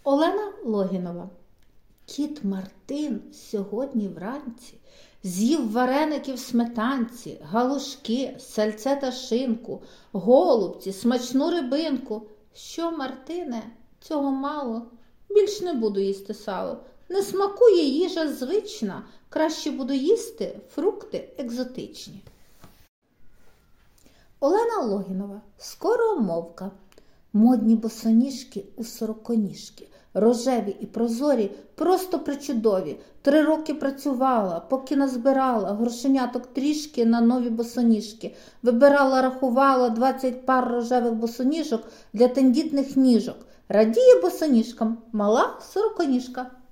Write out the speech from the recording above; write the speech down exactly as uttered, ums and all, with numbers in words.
Олена Логінова. Кіт Мартин сьогодні вранці з'їв вареників в сметанці, галушки, сальце та шинку, голубці, смачну рибинку. Що, Мартине, цього мало? Більш не буду їсти сало. Не смакує їжа звична, краще буду їсти фрукти екзотичні. Олена Логінова. Скоромовка. Модні босоніжки у сороконіжки, рожеві і прозорі, просто причудові. Три роки працювала, поки назбирала грошеняток трішки на нові босоніжки. Вибирала, рахувала двадцять пар рожевих босоніжок для тендітних ніжок. Радіє босоніжкам мала сороконіжка.